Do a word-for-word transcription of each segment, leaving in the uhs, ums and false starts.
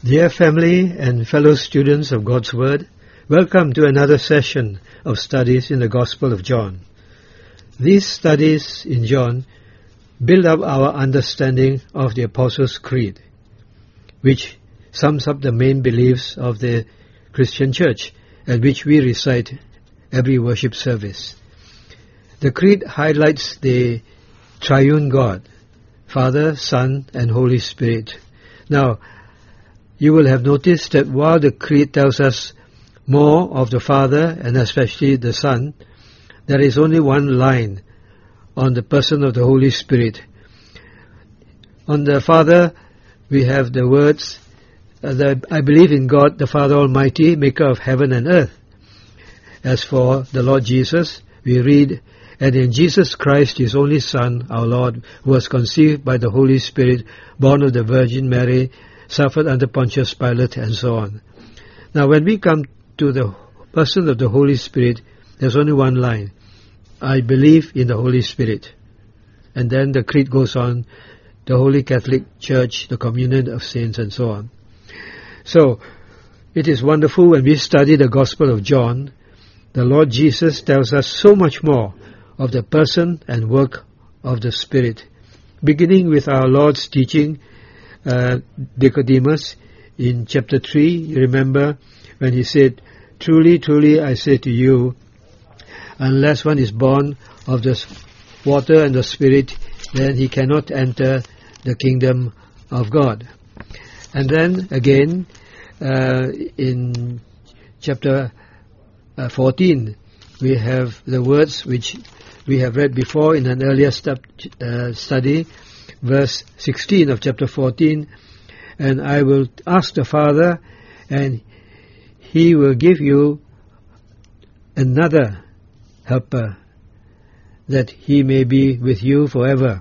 Dear family and fellow students of God's Word, welcome to another session of studies in the Gospel of John. These studies in John build up our understanding of the Apostles' Creed, which sums up the main beliefs of the Christian Church and which we recite every worship service. The Creed highlights the triune God, Father, Son, and Holy Spirit. Now, you will have noticed that while the Creed tells us more of the Father and especially the Son, there is only one line on the person of the Holy Spirit. On the Father, we have the words, uh, that I believe in God, the Father Almighty, maker of heaven and earth. As for the Lord Jesus, we read, and in Jesus Christ, His only Son, our Lord, who was conceived by the Holy Spirit, born of the Virgin Mary, suffered under Pontius Pilate, and so on. Now, when we come to the person of the Holy Spirit, there's only one line. I believe in the Holy Spirit. And then the Creed goes on, the Holy Catholic Church, the communion of saints, and so on. So, it is wonderful when we study the Gospel of John, the Lord Jesus tells us so much more of the person and work of the Spirit. Beginning with our Lord's teaching, Uh, Nicodemus, in chapter three, you remember when he said, Truly, truly, I say to you, unless one is born of the water and the Spirit, then he cannot enter the kingdom of God. And then again, uh, in chapter uh, fourteen, we have the words which we have read before in an earlier stu- uh, study, verse sixteen of chapter fourteen, and I will ask the Father, and He will give you another helper, that He may be with you forever.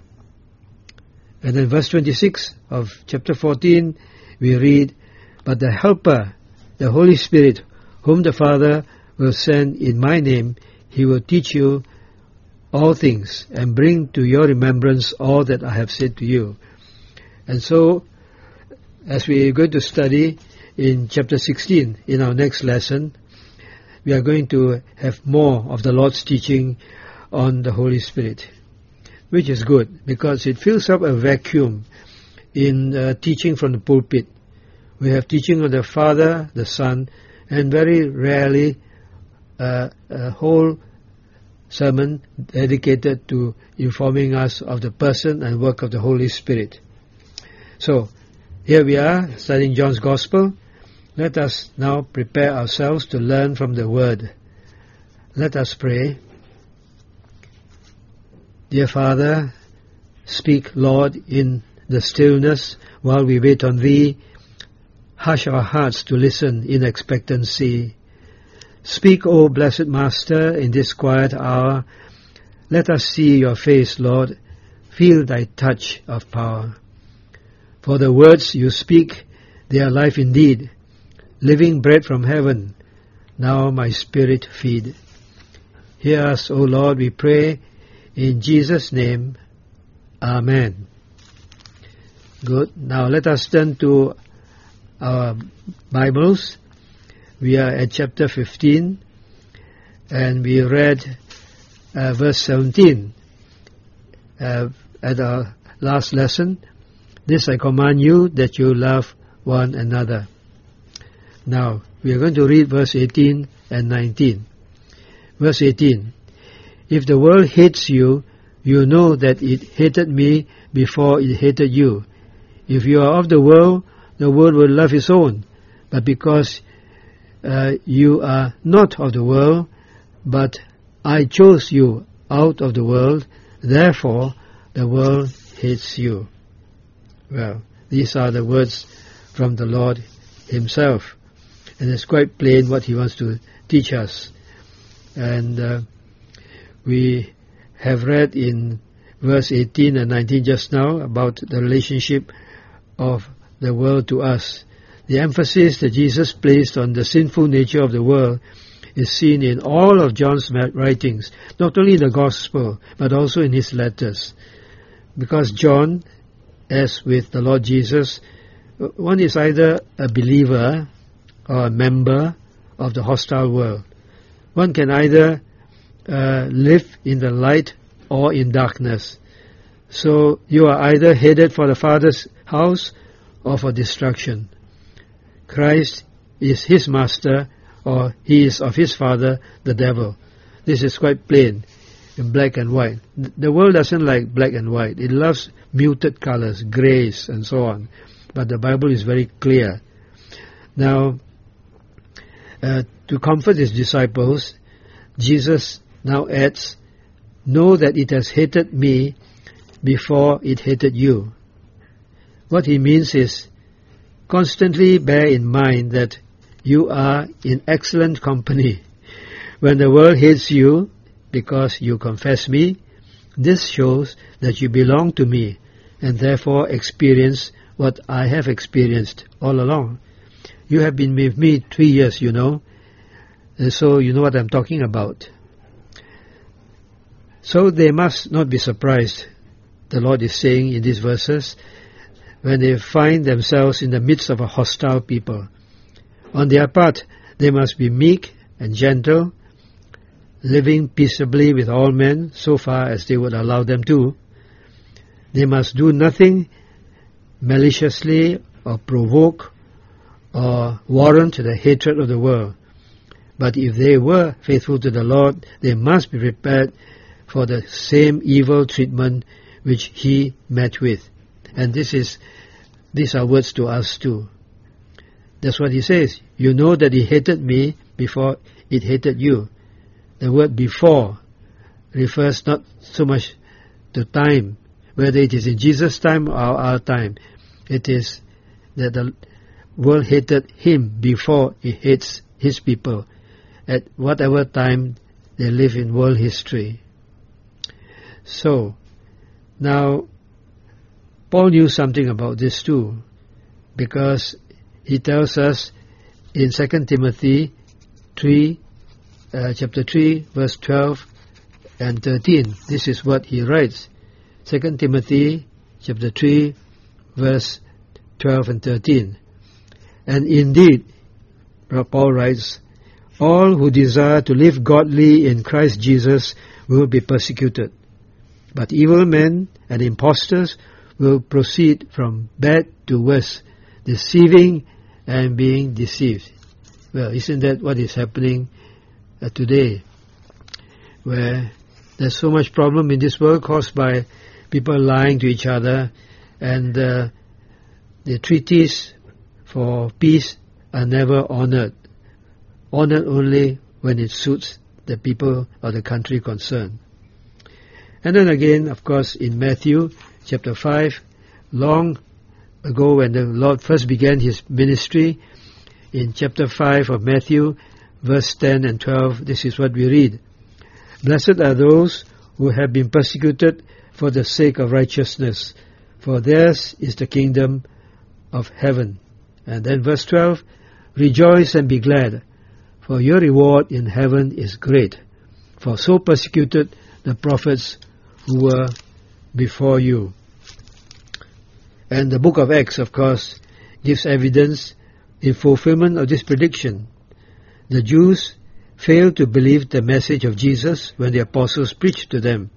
And then verse twenty-six of chapter fourteen, we read, But the helper, the Holy Spirit, whom the Father will send in my name, He will teach you all things, and bring to your remembrance all that I have said to you. And so, as we are going to study in chapter sixteen, in our next lesson, we are going to have more of the Lord's teaching on the Holy Spirit, which is good, because it fills up a vacuum in uh, teaching from the pulpit. We have teaching of the Father, the Son, and very rarely uh, a whole sermon dedicated to informing us of the person and work of the Holy Spirit. So, here we are, studying John's Gospel. Let us now prepare ourselves to learn from the Word. Let us pray. Dear Father, speak, Lord, in the stillness while we wait on Thee. Hush our hearts to listen in expectancy. Speak, O blessed Master, in this quiet hour. Let us see your face, Lord. Feel thy touch of power. For the words you speak, they are life indeed, living bread from heaven. Now my spirit feed. Hear us, O Lord, we pray, in Jesus' name. Amen. Good. Now let us turn to our Bibles. We are at chapter fifteen, and we read uh, verse seventeen uh, at our last lesson. This I command you, that you love one another. Now, we are going to read verse eighteen and nineteen. Verse eighteen, If the world hates you, you know that it hated me before it hated you. If you are of the world, the world will love its own. But because Uh, you are not of the world, but I chose you out of the world, therefore the world hates you. Well, these are the words from the Lord Himself, and it's quite plain what He wants to teach us. And uh, we have read in verse eighteen and nineteen just now about the relationship of the world to us. The emphasis that Jesus placed on the sinful nature of the world is seen in all of John's writings, not only in the Gospel, but also in his letters. Because John, as with the Lord Jesus, One is either a believer or a member of the hostile world. One can either uh, live in the light or in darkness. So you are either headed for the Father's house or for destruction. Christ is his master, or he is of his father, the devil. This is quite plain, in black and white. The world doesn't like black and white. It loves muted colors, grays, and so on. But the Bible is very clear. Now, uh, to comfort his disciples, Jesus now adds, "Know that it has hated me before it hated you." What he means is, constantly bear in mind that you are in excellent company. When the world hates you because you confess me, this shows that you belong to me and therefore experience what I have experienced all along. You have been with me three years, you know, and so you know what I'm talking about. So they must not be surprised, the Lord is saying in these verses, when they find themselves in the midst of a hostile people. On their part, they must be meek and gentle, living peaceably with all men so far as they would allow them to. They must do nothing maliciously or provoke or warrant the hatred of the world. But if they were faithful to the Lord, they must be prepared for the same evil treatment which he met with. And this is, these are words to us too. That's what he says. You know that he hated me before it hated you. The word before refers not so much to time, whether it is in Jesus' time or our time. It is that the world hated him before it hates his people, at whatever time they live in world history. So, now, Paul knew something about this too, because he tells us in Second Timothy three, uh, chapter three, verse twelve and thirteen. This is what he writes. Second Timothy chapter three, verse twelve and thirteen. And indeed, Paul writes, all who desire to live godly in Christ Jesus will be persecuted. But evil men and impostors will proceed from bad to worse, deceiving and being deceived. Well, isn't that what is happening uh, today? Where there's so much problem in this world caused by people lying to each other, and uh, the treaties for peace are never honored. Honored only when it suits the people or the country concerned. And then again, of course, in Matthew chapter five, long ago when the Lord first began his ministry, in chapter five of Matthew, verse ten and twelve, this is what we read. Blessed are those who have been persecuted for the sake of righteousness, for theirs is the kingdom of heaven. And then verse twelve, rejoice and be glad, for your reward in heaven is great, for so persecuted the prophets who were before you. And the book of Acts, of course, gives evidence in fulfillment of this prediction. The Jews failed to believe the message of Jesus when the apostles preached to them.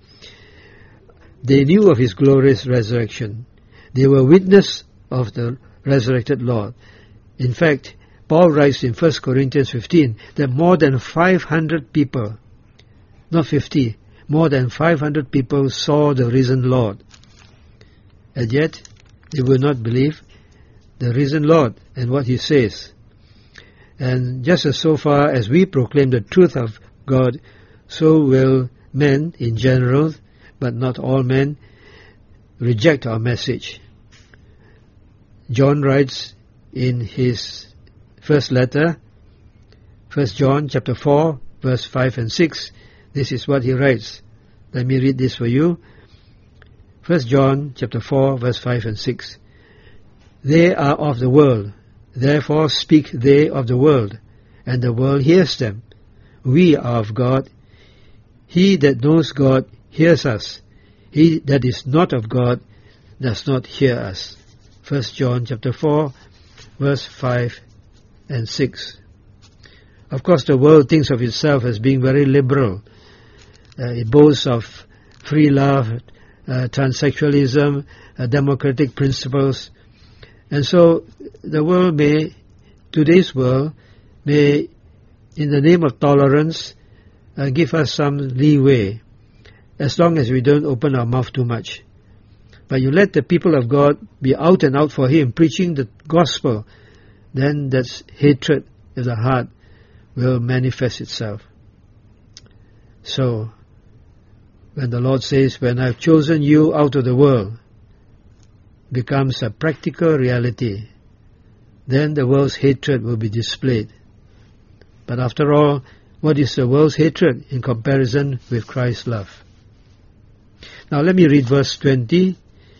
They knew of his glorious resurrection. They were witness of the resurrected Lord. In fact, Paul writes in First Corinthians fifteen that more than five hundred people, not fifty, more than five hundred people saw the risen Lord. And yet, they will not believe the risen Lord and what he says. And just as so far as we proclaim the truth of God, so will men in general, but not all men, reject our message. John writes in his first letter, First John chapter four, verse five and six, this is what he writes. Let me read this for you. First John chapter four, verse five and six. They are of the world, therefore speak they of the world, and the world hears them. We are of God. He that knows God hears us. He that is not of God does not hear us. First John chapter four, verse five and six. Of course, the world thinks of itself as being very liberal. Uh, it boasts of free love, uh, transsexualism, uh, democratic principles. And so the world may, today's world, may, in the name of tolerance, uh, give us some leeway, as long as we don't open our mouth too much. But you let the people of God be out and out for Him, preaching the gospel, then that's hatred in the heart will manifest itself. So, when the Lord says, when I've chosen you out of the world, becomes a practical reality, then the world's hatred will be displayed. But after all, what is the world's hatred in comparison with Christ's love? Now let me read verse twenty.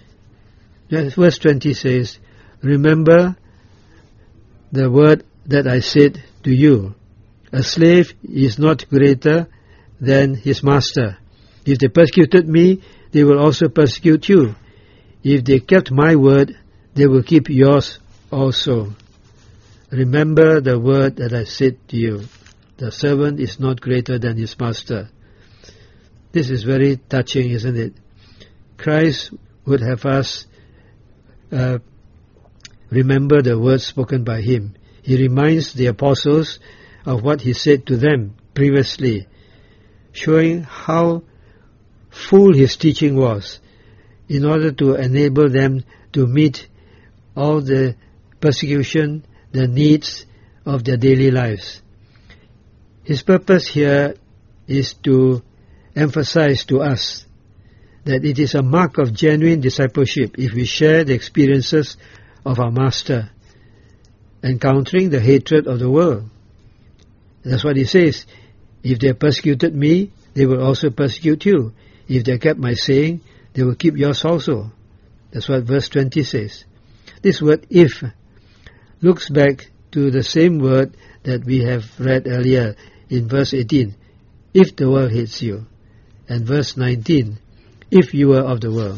Verse twenty says, remember the word that I said to you, a slave is not greater than his master. If they persecuted me, they will also persecute you. If they kept my word, they will keep yours also. Remember the word that I said to you. The servant is not greater than his master. This is very touching, isn't it? Christ would have us uh, remember the words spoken by Him. He reminds the apostles of what He said to them previously, showing how full His teaching was, in order to enable them to meet all the persecution, the needs of their daily lives. His purpose here is to emphasize to us that it is a mark of genuine discipleship if we share the experiences of our Master, encountering the hatred of the world. That's what He says. If they persecuted me, they will also persecute you. If they kept my saying, they will keep yours also. That's what verse twenty says. This word if looks back to the same word that we have read earlier in verse eighteen, if the world hates you. And verse nineteen, if you were of the world.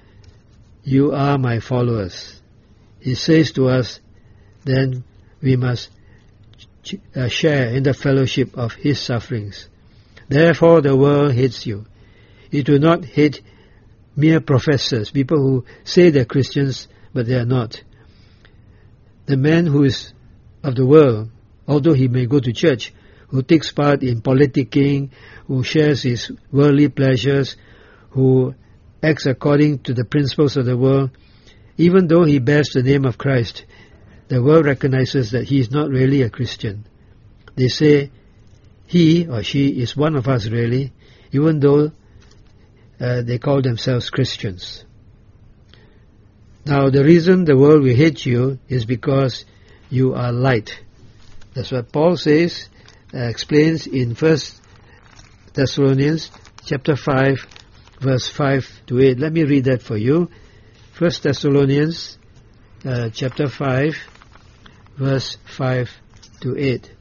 You are my followers. He says to us, then we must uh, share in the fellowship of His sufferings. Therefore the world hates you. It will not hate mere professors, people who say they're Christians, but they are not. The man who is of the world, although he may go to church, who takes part in politicking, who shares his worldly pleasures, who acts according to the principles of the world, even though he bears the name of Christ, the world recognizes that he is not really a Christian. They say, he or she is one of us really, even though uh, they call themselves Christians. Now the reason the world will hate you is because you are light. That's what Paul says, uh, explains in First Thessalonians chapter five, verse five to eight. Let me read that for you. First Thessalonians uh, chapter five, verse five to eight.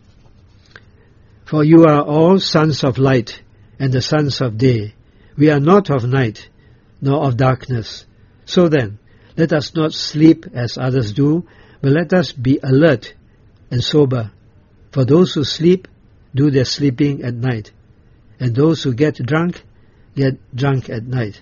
For you are all sons of light and the sons of day. We are not of night, nor of darkness. So then, let us not sleep as others do, but let us be alert and sober. For those who sleep do their sleeping at night, and those who get drunk get drunk at night.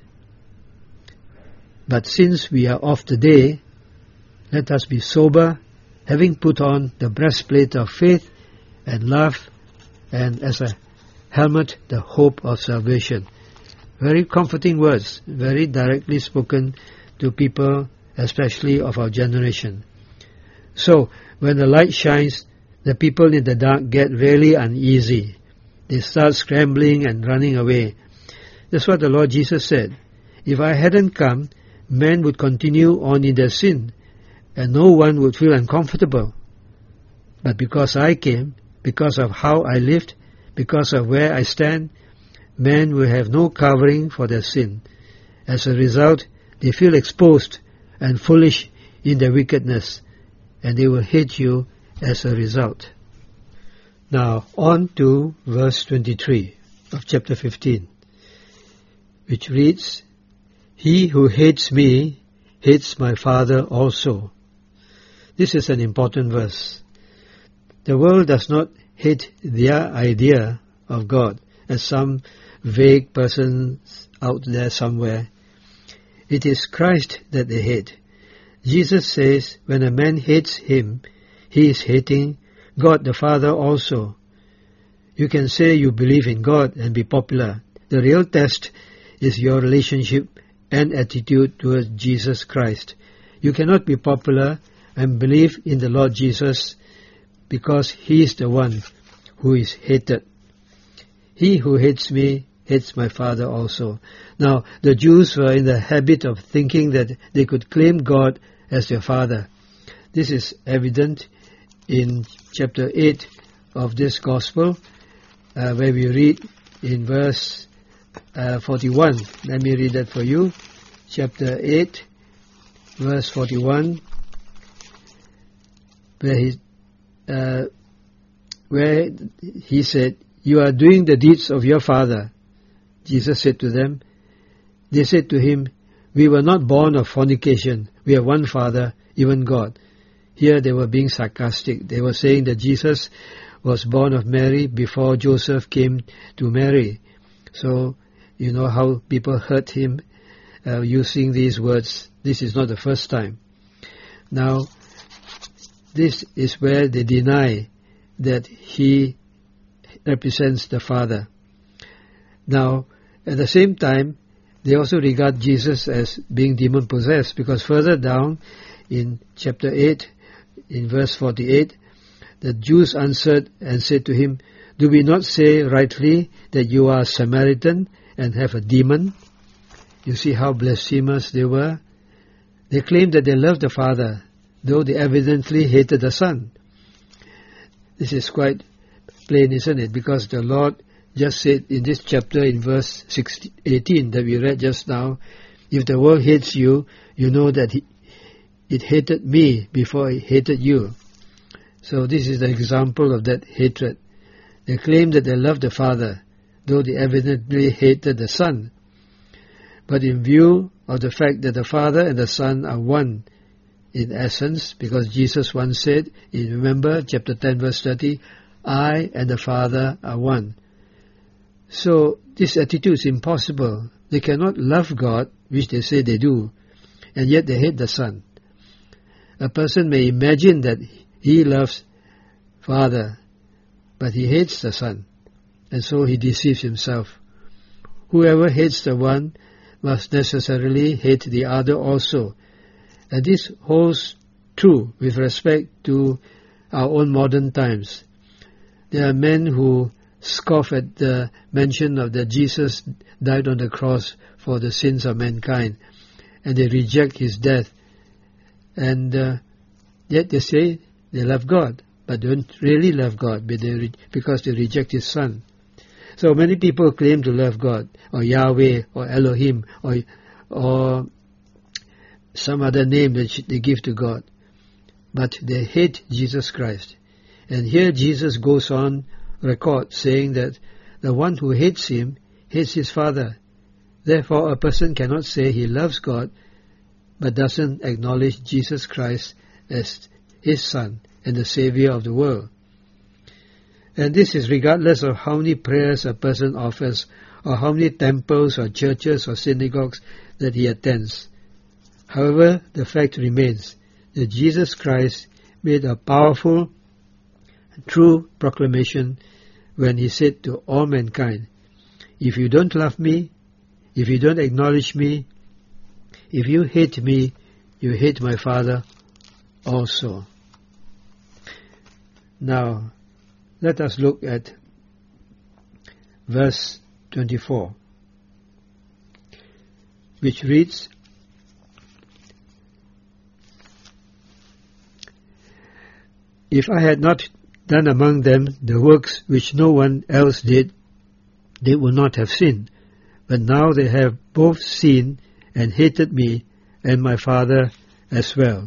But since we are of the day, let us be sober, having put on the breastplate of faith and love, and as a helmet the hope of salvation. Very comforting words, very directly spoken to people, especially of our generation. So, when the light shines, the people in the dark get really uneasy. They start scrambling and running away. That's what the Lord Jesus said. If I hadn't come, men would continue on in their sin, and no one would feel uncomfortable. But because I came, because of how I lived, because of where I stand, men will have no covering for their sin. As a result, they feel exposed and foolish in their wickedness, and they will hate you as a result. Now, on to verse twenty-three of chapter fifteen, which reads, He who hates me hates my Father also. This is an important verse. The world does not hate their idea of God as some vague person out there somewhere. It is Christ that they hate. Jesus says when a man hates him, he is hating God the Father also. You can say you believe in God and be popular. The real test is your relationship and attitude towards Jesus Christ. You cannot be popular and believe in the Lord Jesus because he is the one who is hated. He who hates me hates my Father also. Now, the Jews were in the habit of thinking that they could claim God as their Father. This is evident in chapter eight of this Gospel, uh, where we read in verse uh, forty-one. Let me read that for you. Chapter eight, verse forty-one, where he, uh, where he said, "You are doing the deeds of your father." Jesus said to them, they said to him, "We were not born of fornication. We have one Father, even God." Here they were being sarcastic. They were saying that Jesus was born of Mary before Joseph came to Mary. So, you know how people hurt him uh, using these words. This is not the first time. Now, this is where they deny that he represents the Father. Now, at the same time, they also regard Jesus as being demon-possessed, because further down in chapter eight, in verse forty-eight, the Jews answered and said to him, "Do we not say rightly that you are a Samaritan and have a demon?" You see how blasphemous they were? They claimed that they loved the Father, though they evidently hated the Son. This is quite plain, isn't it? Because the Lord just said in this chapter in verse eighteen that we read just now, "If the world hates you, you know that he, it hated me before it hated you." So this is the example of that hatred. They claim that they love the Father, though they evidently hated the Son. But in view of the fact that the Father and the Son are one in essence, because Jesus once said, in remember chapter ten verse thirty, "I and the Father are one." So this attitude is impossible. They cannot love God, which they say they do, and yet they hate the Son. A person may imagine that he loves Father, but he hates the Son, and so he deceives himself. Whoever hates the one must necessarily hate the other also. And this holds true with respect to our own modern times. There are men who scoff at the mention of that Jesus died on the cross for the sins of mankind, and they reject his death, and uh, yet they say they love God, but don't really love God but they re- because they reject his Son. So many people claim to love God, or Yahweh, or Elohim, or or some other name that they give to God, but they hate Jesus Christ. And here Jesus goes on record saying that the one who hates him hates his Father. Therefore, a person cannot say he loves God but doesn't acknowledge Jesus Christ as his Son and the Savior of the world. And this is regardless of how many prayers a person offers, or how many temples or churches or synagogues that he attends. However, the fact remains that Jesus Christ made a powerful, true proclamation when he said to all mankind, "If you don't love me, if you don't acknowledge me, if you hate me, you hate my Father also." Now, let us look at verse twenty-four, which reads, "If I had not done among them the works which no one else did, they would not have sinned. But now they have both seen and hated me and my Father as well."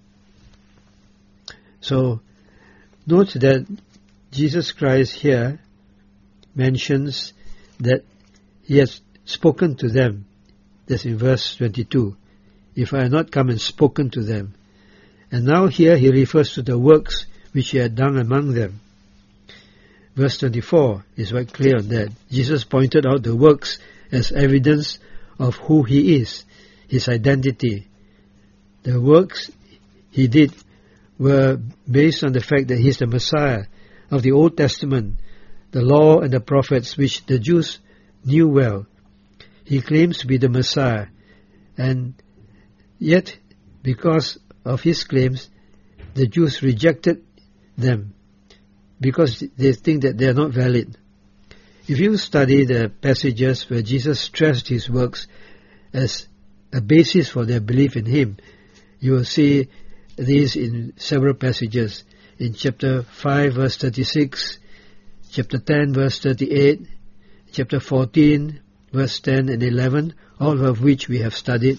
So, note that Jesus Christ here mentions that he has spoken to them. That's in verse twenty-two. if I had not come and spoken to them. And now here he refers to the works which he had done among them. Verse twenty-four is quite clear on that. Jesus pointed out the works as evidence of who he is, his identity. The works he did were based on the fact that he is the Messiah of the Old Testament, the law and the prophets which the Jews knew well. He claims to be the Messiah, and yet because of his claims, the Jews rejected them because they think that they are not valid. If you study the passages where Jesus stressed his works as a basis for their belief in him, you will see these in several passages. In chapter five verse thirty-six, chapter ten verse thirty-eight, chapter fourteen verse ten and eleven, all of which we have studied.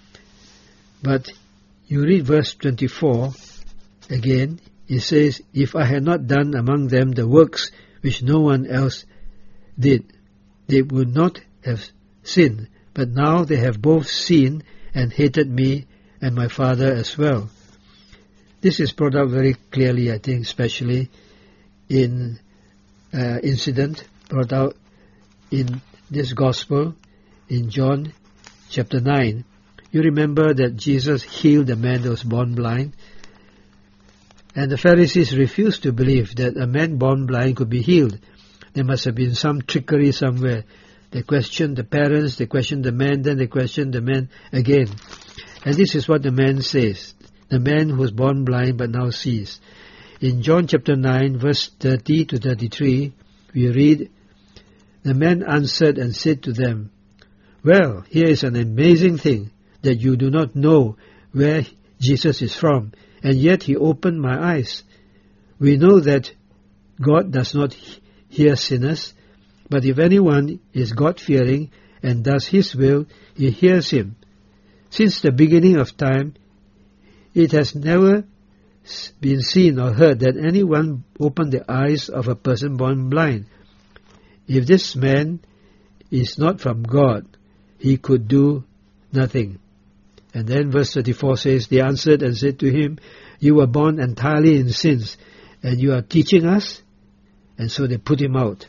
But you read verse twenty-four again, it says, if I had not done among them the works which no one else did, they would not have sinned. But now they have both seen and hated me and my Father as well. This is brought out very clearly, I think, especially in uh, incident brought out in this Gospel in John chapter nine. You remember that Jesus healed a man that was born blind, and the Pharisees refused to believe that a man born blind could be healed. There must have been some trickery somewhere. They questioned the parents, they questioned the man, then they questioned the man again. And this is what the man says, the man who was born blind but now sees. In John chapter nine, verse thirty to thirty-three, we read, the man answered and said to them, well, here is an amazing thing, that you do not know where Jesus is from, and yet he opened my eyes. We know that God does not hear sinners, but if anyone is God-fearing and does his will, he hears him. Since the beginning of time, it has never been seen or heard that anyone opened the eyes of a person born blind. If this man is not from God, he could do nothing. And then verse thirty-four says, they answered and said to him, you were born entirely in sins, and you are teaching us? And so they put him out.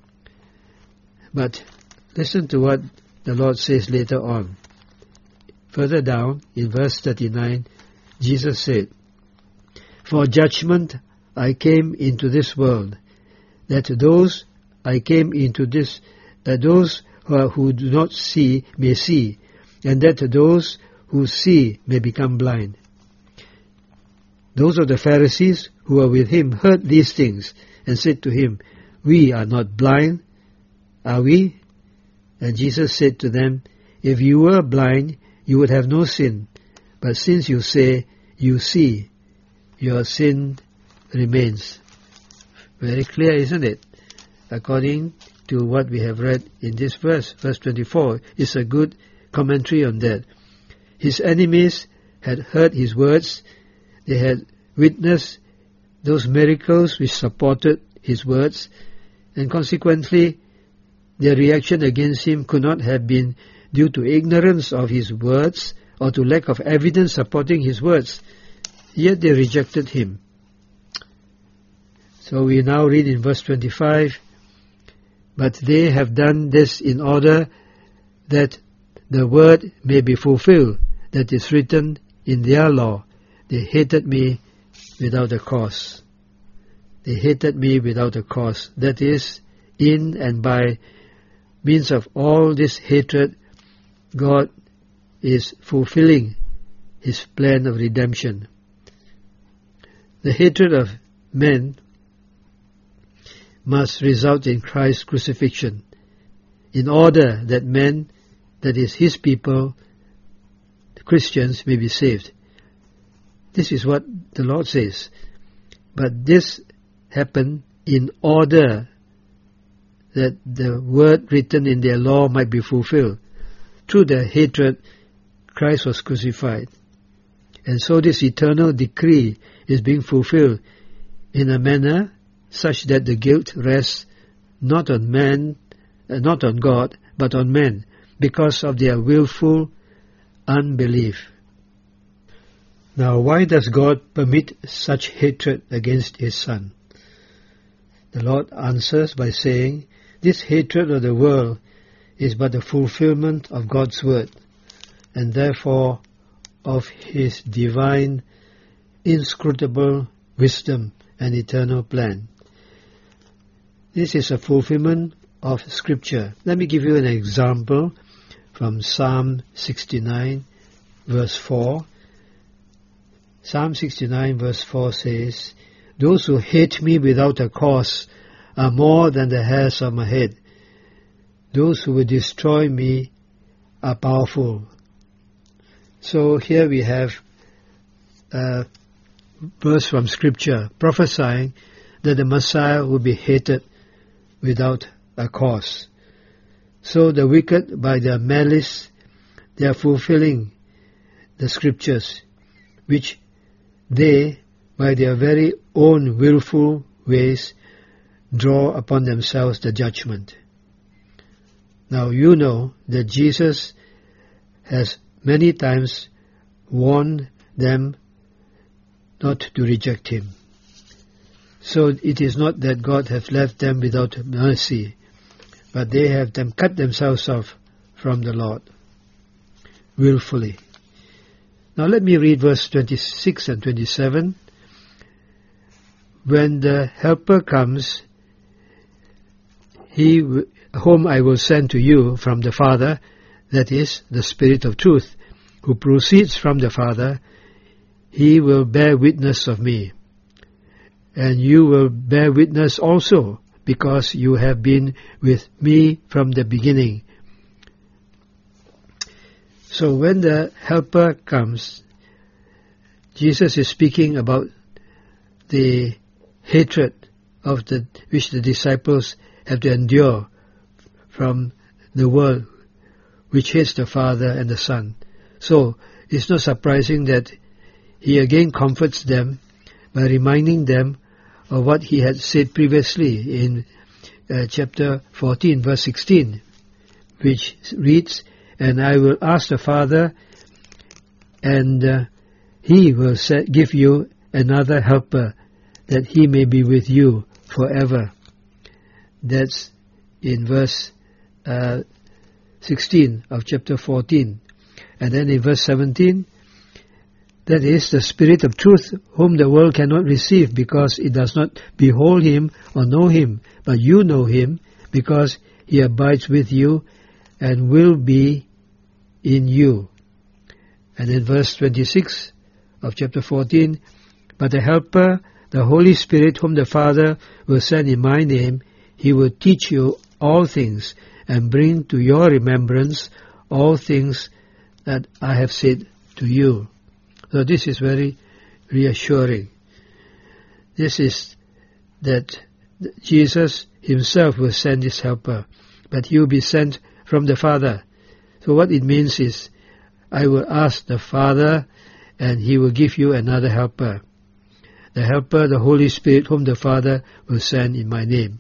But listen to what the Lord says later on. Further down, in verse thirty-nine, Jesus said, for judgment I came into this world, that those I came into this, that those who, are, who do not see may see, and that those who see may become blind. Those of the Pharisees who were with him heard these things and said to him, we are not blind, are we? And Jesus said to them, if you were blind, you would have no sin. But since you say you see, your sin remains. Very clear, isn't it? According to what we have read in this verse, verse twenty-four, is a good commentary on that. His enemies had heard his words. They had witnessed those miracles which supported his words, and consequently their reaction against him could not have been due to ignorance of his words or to lack of evidence supporting his words. Yet they rejected him. So we now read in verse twenty-five, but they have done this in order that the word may be fulfilled, that is written in their law, they hated me without a cause. They hated me without a cause. That is, in and by means of all this hatred, God is fulfilling his plan of redemption. The hatred of men must result in Christ's crucifixion, in order that men, that is his people, the Christians, may be saved. This is what the Lord says. But this happened in order that the word written in their law might be fulfilled. Through their hatred, Christ was crucified. And so this eternal decree is being fulfilled in a manner such that the guilt rests not on man, uh, not on God, but on men, because of their willful unbelief. Now, why does God permit such hatred against his Son? The Lord answers by saying, this hatred of the world is but the fulfillment of God's word, and therefore of his divine, inscrutable wisdom and eternal plan. This is a fulfillment of Scripture. Let me give you an example from Psalm sixty-nine, verse four. Psalm sixty-nine, verse four says, those who hate me without a cause are more than the hairs of my head. Those who will destroy me are powerful. So here we have a verse from Scripture prophesying that the Messiah will be hated without a cause. So the wicked, by their malice, they are fulfilling the Scriptures, which they, by their very own willful ways, draw upon themselves the judgment. Now you know that Jesus has many times warned them not to reject him. So it is not that God has left them without mercy, but they have them cut themselves off from the Lord willfully. Now let me read verse twenty-six and twenty-seven. When the Helper comes, he whom I will send to you from the Father, that is, the Spirit of truth, who proceeds from the Father, he will bear witness of me. And you will bear witness also, because you have been with me from the beginning. So when the Helper comes, Jesus is speaking about the hatred of the which the disciples have to endure from the world, which hates the Father and the Son. So it's not surprising that he again comforts them by reminding them of what he had said previously in uh, chapter fourteen, verse sixteen, which reads, and I will ask the Father, and uh, he will set, give you another helper, that he may be with you forever. That's in verse uh, sixteen of chapter fourteen. And then in verse seventeen, that is the Spirit of truth, whom the world cannot receive, because it does not behold him or know him, but you know him, because he abides with you and will be in you. And in verse twenty-six of chapter fourteen, but the Helper, the Holy Spirit, whom the Father will send in my name, he will teach you all things and bring to your remembrance all things that I have said to you. So this is very reassuring. This is that Jesus himself will send his helper, but he will be sent from the Father. So what it means is, I will ask the Father, and he will give you another helper. The helper, the Holy Spirit, whom the Father will send in my name.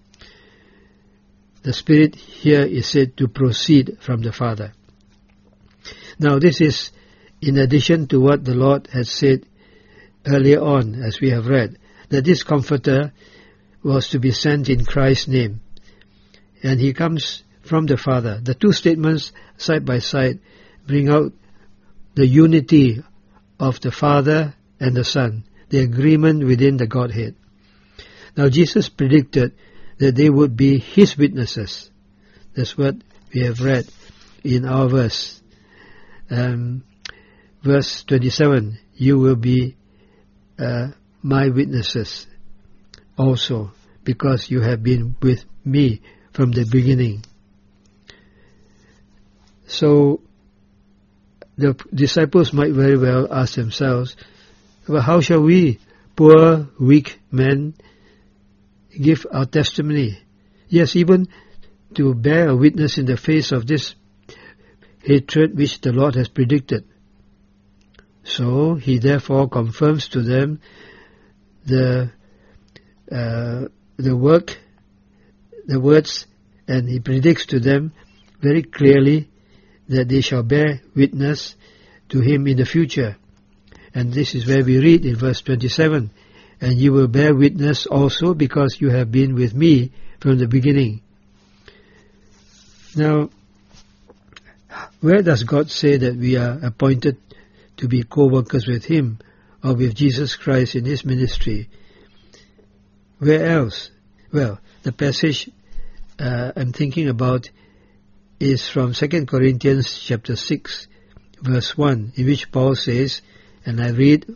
The Spirit here is said to proceed from the Father. Now this is in addition to what the Lord had said earlier on, as we have read, that this Comforter was to be sent in Christ's name. And he comes from the Father. The two statements, side by side, bring out the unity of the Father and the Son, the agreement within the Godhead. Now Jesus predicted that they would be his witnesses. That's what we have read in our verse. Um, verse twenty-seven, you will be uh, my witnesses also, because you have been with me from the beginning. So the disciples might very well ask themselves, well, how shall we, poor, weak men, give our testimony? Yes, even to bear a witness in the face of this hatred which the Lord has predicted. So he therefore confirms to them the uh, the work, the words, and he predicts to them very clearly that they shall bear witness to him in the future. And this is where we read in verse twenty-seven, "And you will bear witness also, because you have been with me from the beginning." Now, where does God say that we are appointed to be co-workers with Him or with Jesus Christ in His ministry? Where else? Well, the passage uh, I'm thinking about is from Second Corinthians chapter six, verse one, in which Paul says, and I read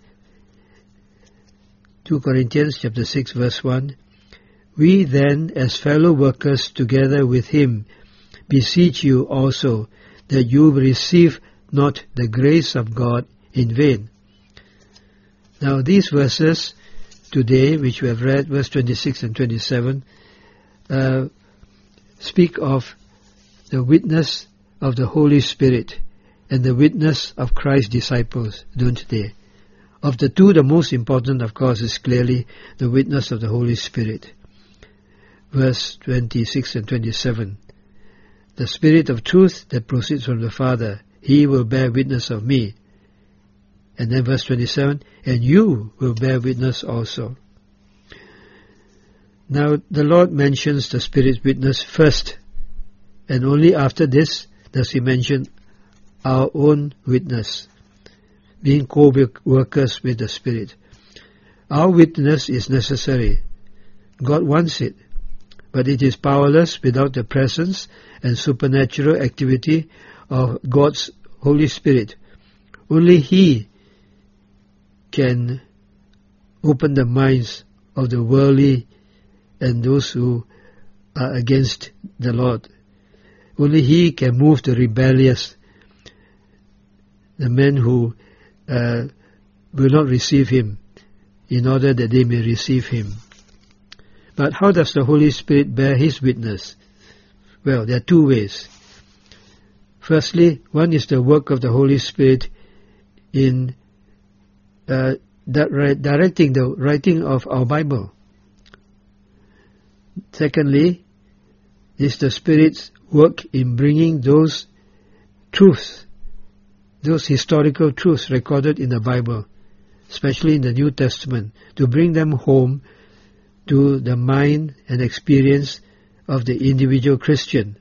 Second Corinthians chapter six, verse one, "We then, as fellow workers together with Him, beseech you also that you receive not the grace of God in vain." Now these verses today, which we have read, verse twenty-six and twenty-seven, uh, speak of the witness of the Holy Spirit and the witness of Christ's disciples, don't they? Of the two, the most important, of course, is clearly the witness of the Holy Spirit. Verse twenty-six and twenty-seven, "The Spirit of truth that proceeds from the Father, He will bear witness of me." And then verse twenty-seven, "And you will bear witness also." Now the Lord mentions the Spirit's witness first, and only after this does He mention our own witness, being co-workers with the Spirit. Our witness is necessary. God wants it, but it is powerless without the presence and supernatural activity of God's Holy Spirit. Only He can open the minds of the worldly and those who are against the Lord. Only He can move the rebellious, the men who uh, will not receive Him, in order that they may receive Him. But how does the Holy Spirit bear His witness? Well, there are two ways. Firstly, one is the work of the Holy Spirit in uh, directing the writing of our Bible. Secondly, is the Spirit's work in bringing those truths, those historical truths recorded in the Bible, especially in the New Testament, to bring them home to the mind and experience of the individual Christian.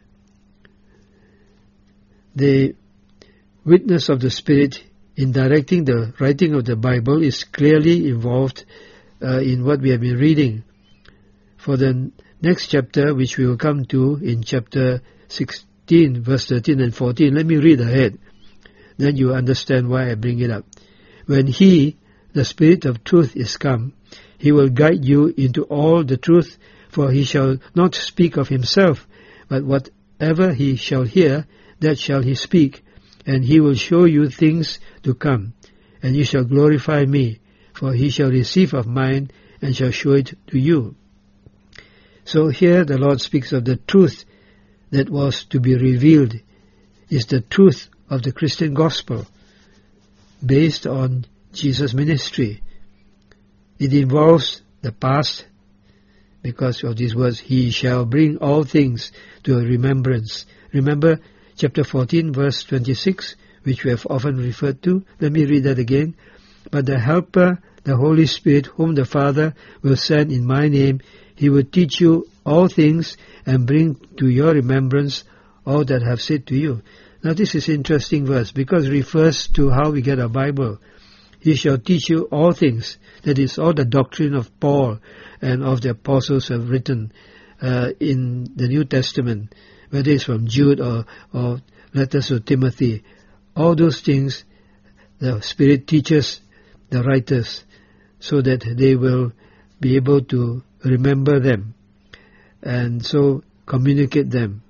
The witness of the Spirit in directing the writing of the Bible is clearly involved uh, in what we have been reading. For the next chapter, which we will come to in chapter sixteen, verse thirteen and fourteen, let me read ahead. Then you understand why I bring it up. "When He, the Spirit of truth, is come, He will guide you into all the truth, for He shall not speak of Himself, but whatever He shall hear, that shall He speak, and He will show you things to come. And you shall glorify Me, for He shall receive of mine, and shall show it to you." So here the Lord speaks of the truth that was to be revealed, is the truth of the Christian gospel, based on Jesus' ministry. It involves the past, because of these words, "He shall bring all things to a remembrance." Remember chapter fourteen, verse twenty-six, which we have often referred to. Let me read that again. "But the Helper, the Holy Spirit, whom the Father will send in my name, He will teach you all things and bring to your remembrance all that I have said to you." Now this is an interesting verse, because it refers to how we get our Bible. "He shall teach you all things." That is, all the doctrine of Paul and of the apostles have written uh, in the New Testament, whether it's from Jude or, or letters to Timothy. All those things the Spirit teaches the writers so that they will be able to remember them and so communicate them.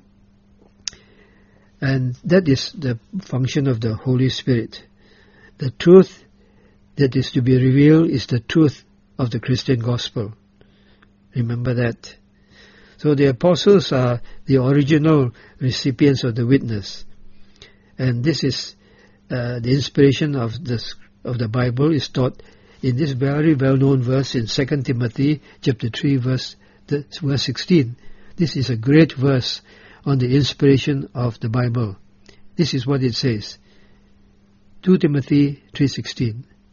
And that is the function of the Holy Spirit. The truth that is to be revealed is the truth of the Christian gospel. Remember that. So the apostles are the original recipients of the witness. And this is uh, the inspiration of the, of the Bible is taught in this very well-known verse in Second Timothy chapter three, verse, verse sixteen. This is a great verse on the inspiration of the Bible. This is what it says. Second Timothy three sixteen.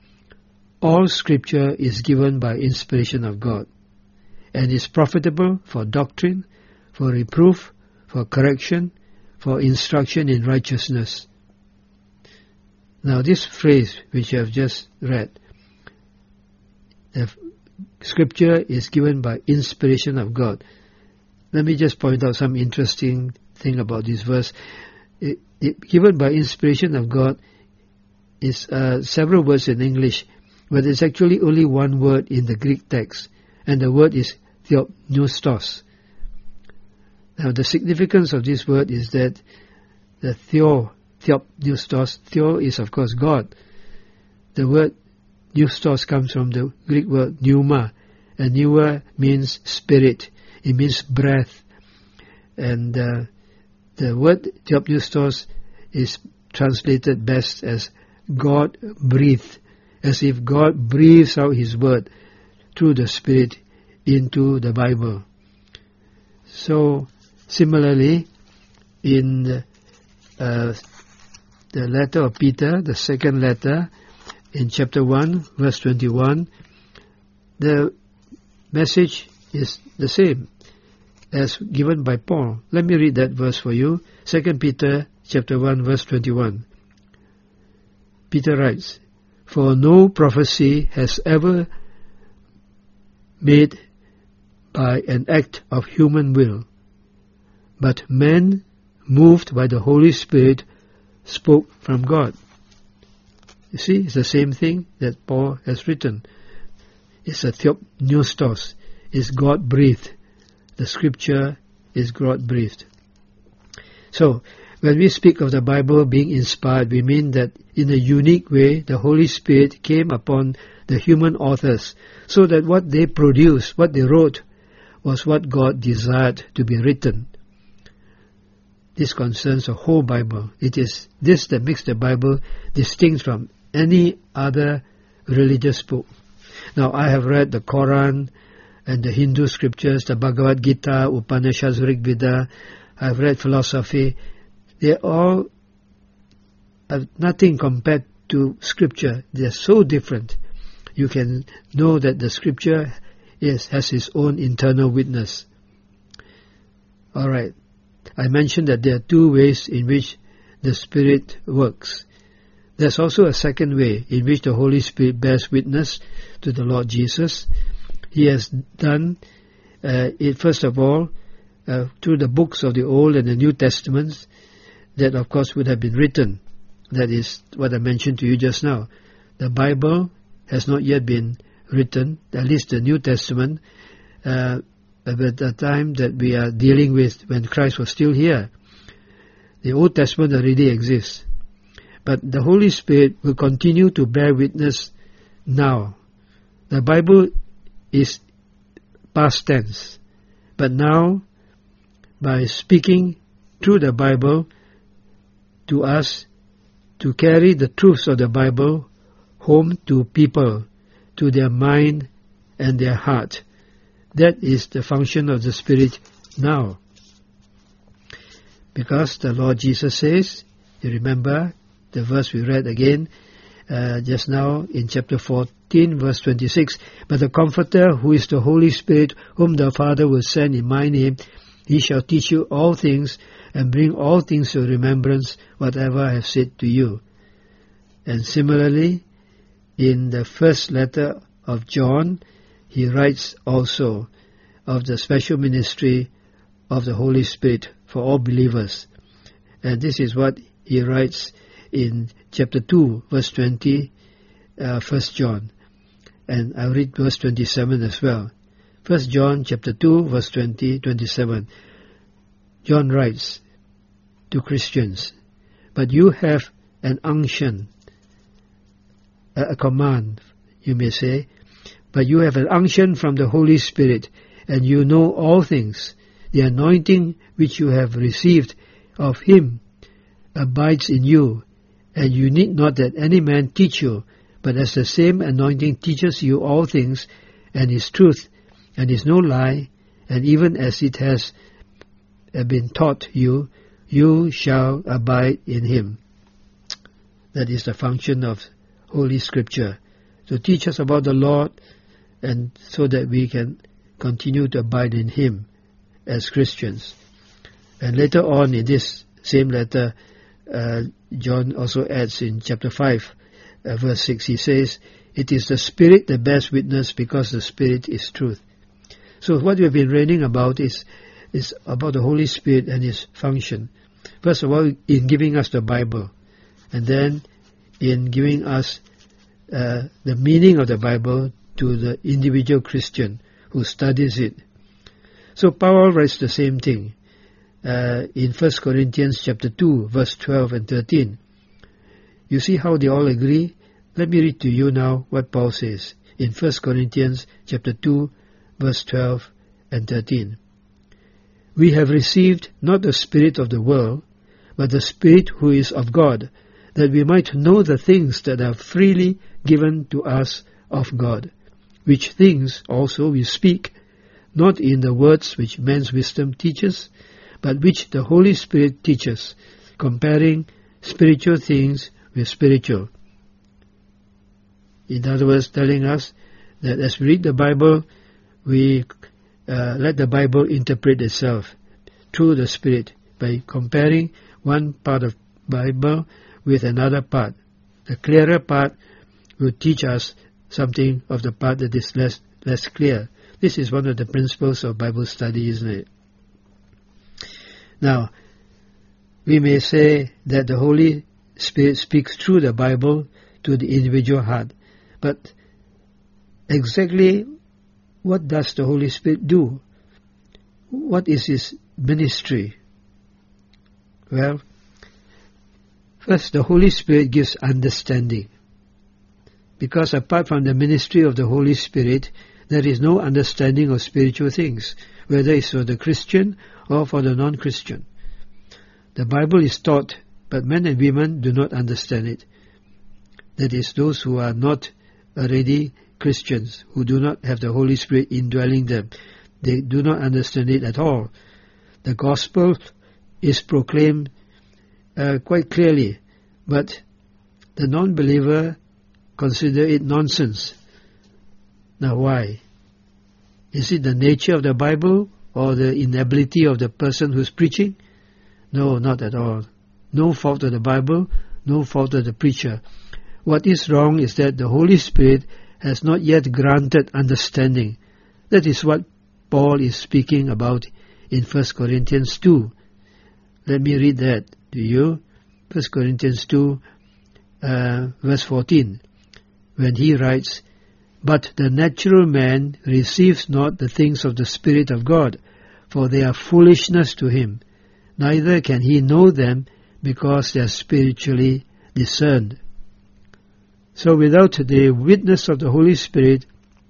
all Scripture is given by inspiration of God, and is profitable for doctrine, for reproof, for correction, for instruction in righteousness. Now this phrase which I have just read, the Scripture is given by inspiration of God. Let me just point out some interesting thing about this verse. It, it, given by inspiration of God is uh, several words in English, but it's actually only one word in the Greek text, and the word is theopneustos. Now the significance of this word is that the theo, theopneustos, theo is of course God. The word neustos comes from the Greek word pneuma, and pneuma means spirit, it means breath, and uh, the word theopneustos is translated best as God breathed, as if God breathes out His word through the Spirit into the Bible. So, similarly, in the, uh, the letter of Peter, the second letter, in chapter one, verse twenty-one, the message is the same as given by Paul. Let me read that verse for you. Second Peter chapter one, verse twenty-one. Peter writes, "For no prophecy has ever made by an act of human will, but men, moved by the Holy Spirit, spoke from God." You see, it's the same thing that Paul has written. It's a theopneustos. It's God-breathed. The Scripture is God-breathed. So, when we speak of the Bible being inspired, we mean that in a unique way, the Holy Spirit came upon the human authors, so that what they produced, what they wrote, was what God desired to be written. This concerns the whole Bible. It is this that makes the Bible distinct from any other religious book. Now, I have read the Quran and the Hindu scriptures, the Bhagavad Gita, Upanishads, Rig Veda. I have read philosophy. They all have nothing compared to Scripture. They are so different. You can know that the Scripture is, has its own internal witness. All right. I mentioned that there are two ways in which the Spirit works. There's also a second way in which the Holy Spirit bears witness to the Lord Jesus. He has done uh, it, first of all, uh, through the books of the Old and the New Testaments that, of course, would have been written. That is what I mentioned to you just now. The Bible has not yet been written, at least the New Testament, uh, at the time that we are dealing with when Christ was still here. The Old Testament already exists. But the Holy Spirit will continue to bear witness now. The Bible is past tense. But now, by speaking through the Bible to us, to carry the truths of the Bible home to people, to their mind and their heart. That is the function of the Spirit now. Because the Lord Jesus says, you remember the verse we read again uh, just now in chapter fourteen, verse twenty-six, "But the Comforter, who is the Holy Spirit, whom the Father will send in my name, He shall teach you all things and bring all things to remembrance whatever I have said to you." And similarly, in the first letter of John, he writes also of the special ministry of the Holy Spirit for all believers. And this is what he writes in chapter two, verse twenty, uh, First John. And I'll read verse twenty-seven as well. First John chapter two, verse twenty, twenty-seven. John writes to Christians, "But you have an unction," a command, you may say, "but you have an unction from the Holy Spirit, and you know all things. The anointing which you have received of Him abides in you, and you need not that any man teach you, but as the same anointing teaches you all things, and is truth, and is no lie, and even as it has been taught you, you shall abide in Him." That is the function of Holy Scripture, to teach us about the Lord, and so that we can continue to abide in Him as Christians. And later on in this same letter, uh, John also adds in chapter five, uh, verse six, he says, "It is the Spirit that bears witness, because the Spirit is truth." So what we've been reading about is, is about the Holy Spirit and His function. First of all, in giving us the Bible, and then in giving us uh, the meaning of the Bible to the individual Christian who studies it. So Paul writes the same thing uh, in First Corinthians chapter two, verse twelve and thirteen. You see how they all agree? Let me read to you now what Paul says in First Corinthians chapter two, verse twelve and thirteen. "We have received not the spirit of the world, but the Spirit who is of God, that we might know the things that are freely given to us of God, which things also we speak, not in the words which man's wisdom teaches, but which the Holy Spirit teaches, comparing spiritual things with spiritual." In other words, telling us that as we read the Bible, we uh, let the Bible interpret itself through the Spirit by comparing one part of Bible with another part. The clearer part will teach us something of the part that is less less clear. This is one of the principles of Bible study, isn't it? Now, we may say that the Holy Spirit speaks through the Bible to the individual heart, but exactly what does the Holy Spirit do? What is His ministry? Well, first, the Holy Spirit gives understanding. Because apart from the ministry of the Holy Spirit, there is no understanding of spiritual things, whether it's for the Christian or for the non-Christian. The Bible is taught, but men and women do not understand it. That is, those who are not already Christians, who do not have the Holy Spirit indwelling them, they do not understand it at all. The gospel is proclaimed uh, quite clearly, but the non-believer consider it nonsense. Now why? Is it the nature of the Bible or the inability of the person who's preaching? No, not at all. No fault of the Bible, no fault of the preacher. What is wrong is that the Holy Spirit has not yet granted understanding. That is what Paul is speaking about in First Corinthians two. Let me read that to you. First Corinthians two, uh, verse fourteen. When he writes, "But the natural man receives not the things of the Spirit of God, for they are foolishness to him. Neither can he know them, because they are spiritually discerned." So without the witness of the Holy Spirit,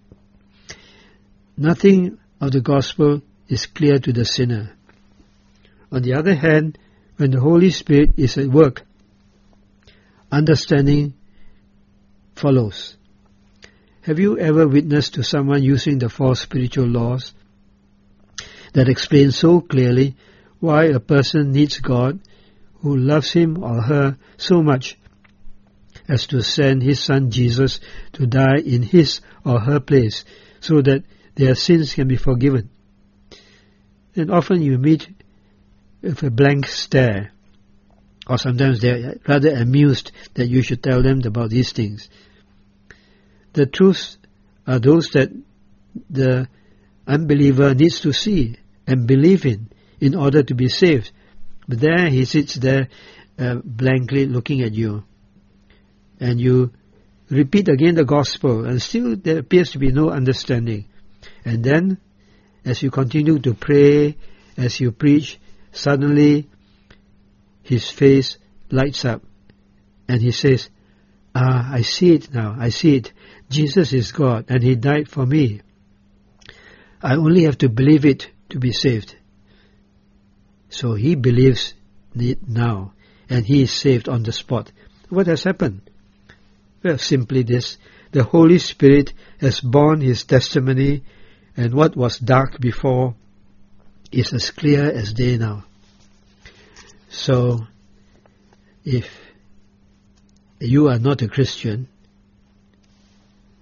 nothing of the gospel is clear to the sinner. On the other hand, when the Holy Spirit is at work, understanding follows. Have you ever witnessed to someone using the four spiritual laws that explain so clearly why a person needs God, who loves him or her so much as to send his son Jesus to die in his or her place so that their sins can be forgiven? And often you meet with a blank stare, or sometimes they're rather amused that you should tell them about these things. The truths are those that the unbeliever needs to see and believe in in order to be saved. But there he sits there uh, blankly looking at you. And you repeat again the gospel, and still there appears to be no understanding. And then, as you continue to pray, as you preach, suddenly his face lights up and he says, "Ah, I see it now, I see it. Jesus is God and He died for me. I only have to believe it to be saved." So he believes it now and he is saved on the spot. What has happened? Well, simply this: the Holy Spirit has borne His testimony, and what was dark before is as clear as day now. So, if you are not a Christian,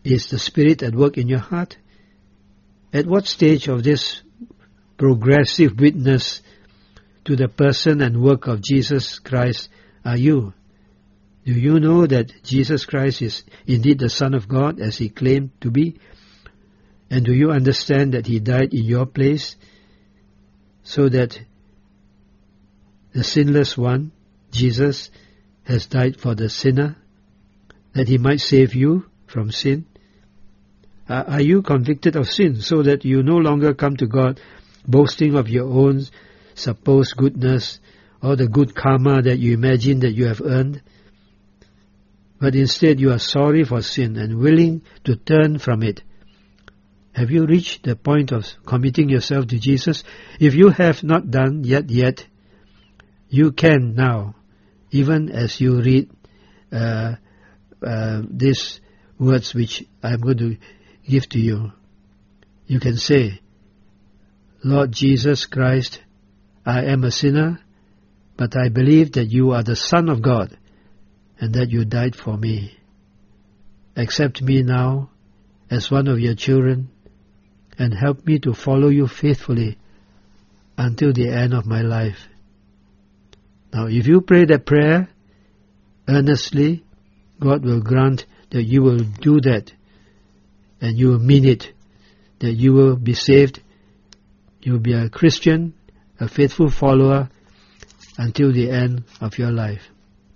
Is the Spirit at work in your heart? At what stage of this progressive witness to the person and work of Jesus Christ are you? Do you know that Jesus Christ is indeed the Son of God as He claimed to be? And do you understand that He died in your place so that the sinless one, Jesus, has died for the sinner, that He might save you from sin? Are you convicted of sin so that you no longer come to God boasting of your own supposed goodness or the good karma that you imagine that you have earned? But instead you are sorry for sin and willing to turn from it. Have you reached the point of committing yourself to Jesus? If you have not done yet yet, you can now, even as you read uh, uh, these words which I am going to give to you. You can say, Lord Jesus Christ, I am a sinner, but I believe that you are the Son of God and that you died for me. Accept me now as one of your children and help me to follow you faithfully until the end of my life. Now, if you pray that prayer earnestly, God will grant that you will do that and you will mean it, that you will be saved, you will be a Christian, a faithful follower until the end of your life.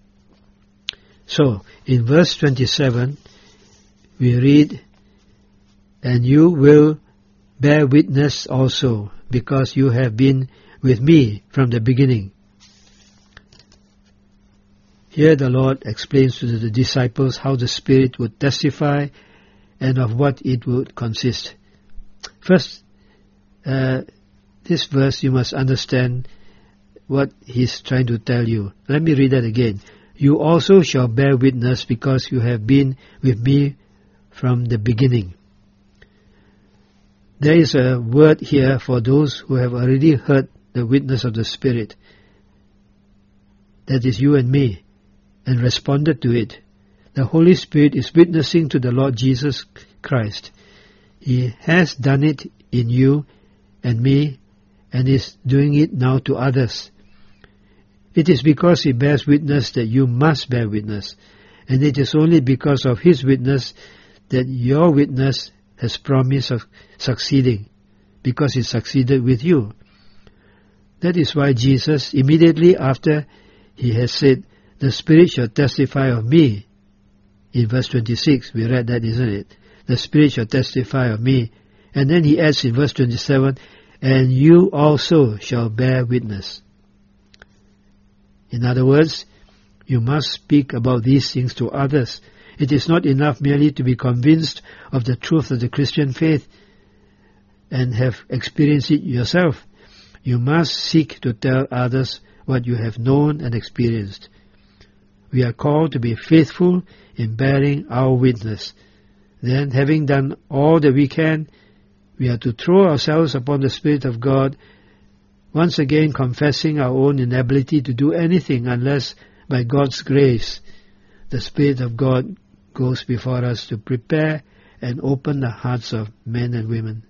So, in verse twenty-seven, we read, and you will bear witness also, because you have been with me from the beginning. Here the Lord explains to the disciples how the Spirit would testify and of what it would consist. First, uh, this verse you must understand what He's trying to tell you. Let me read that again. You also shall bear witness because you have been with me from the beginning. There is a word here for those who have already heard the witness of the Spirit. That is you and me, and responded to it. The Holy Spirit is witnessing to the Lord Jesus Christ. He has done it in you and me, and is doing it now to others. It is because He bears witness that you must bear witness, and it is only because of His witness that your witness has promise of succeeding, because it succeeded with you. That is why Jesus, immediately after He has said, the Spirit shall testify of me, in verse twenty-six, we read that, isn't it? The Spirit shall testify of me. And then He adds in verse twenty-seven, and you also shall bear witness. In other words, you must speak about these things to others. It is not enough merely to be convinced of the truth of the Christian faith and have experienced it yourself. You must seek to tell others what you have known and experienced. We are called to be faithful in bearing our witness. Then, having done all that we can, we are to throw ourselves upon the Spirit of God, once again confessing our own inability to do anything unless by God's grace the Spirit of God goes before us to prepare and open the hearts of men and women.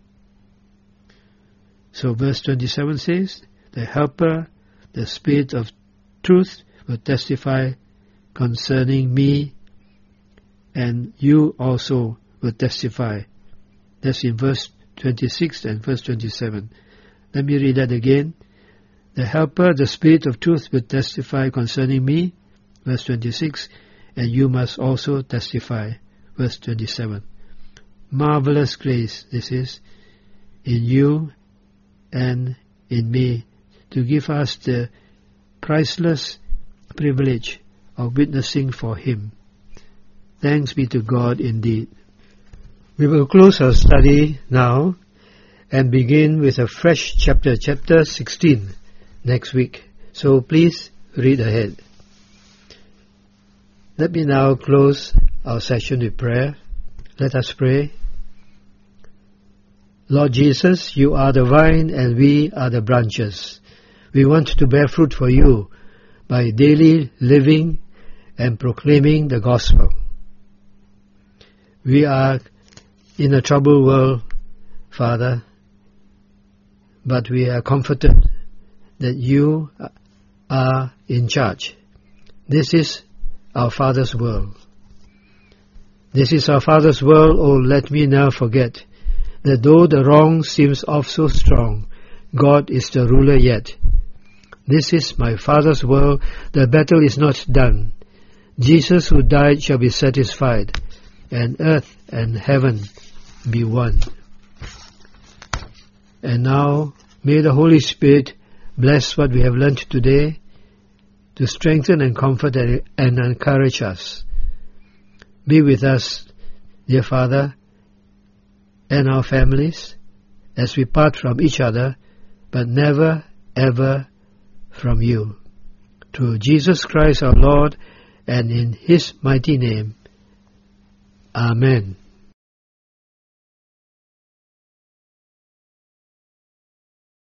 So verse twenty-seven says, the Helper, the Spirit of truth, will testify concerning me, and you also will testify. That's in verse twenty-six and verse twenty-seven. Let me read that again. The Helper, the Spirit of truth, will testify concerning me, verse twenty-six, and you must also testify, verse twenty-seven. Marvelous grace this is, in you and in me, to give us the priceless privilege of witnessing for Him. Thanks be to God indeed. We will close our study now and begin with a fresh chapter, chapter sixteen, next week. So please read ahead. Let me now close our session with prayer. Let us pray. Lord Jesus, you are the vine and we are the branches. We want to bear fruit for you by daily living and proclaiming the gospel. We are in a troubled world, Father, but we are comforted that you are in charge. This is our Father's world. This is our Father's world. Oh, let me never forget that though the wrong seems off so strong, God is the ruler yet. This is my Father's world. The battle is not done. Jesus who died shall be satisfied, and earth and heaven be one. And now, may the Holy Spirit bless what we have learnt today to strengthen and comfort and encourage us. Be with us, dear Father, and our families as we part from each other, but never, ever from you. Through Jesus Christ our Lord, and in His mighty name. Amen.